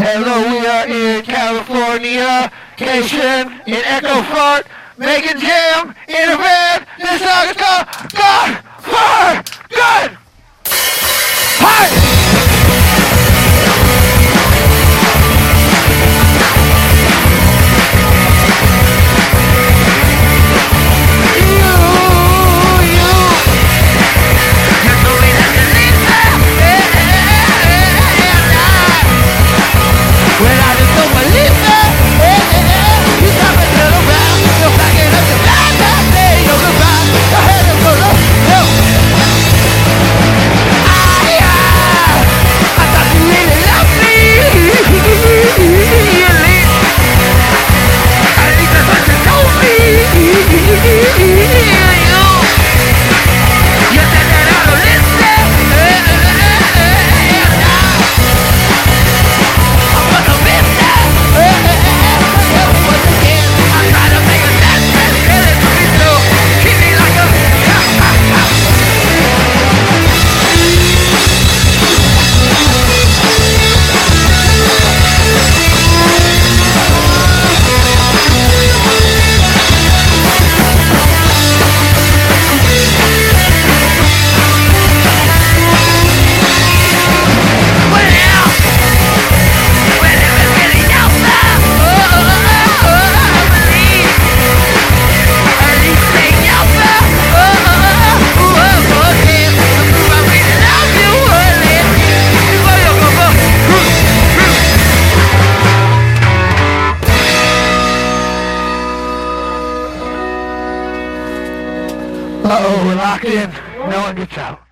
Hello, we are in California, Cation in Echo Fart, making jam in a band. This song is called God for Good. Hi! Uh-oh, we're locked in. No one gets out.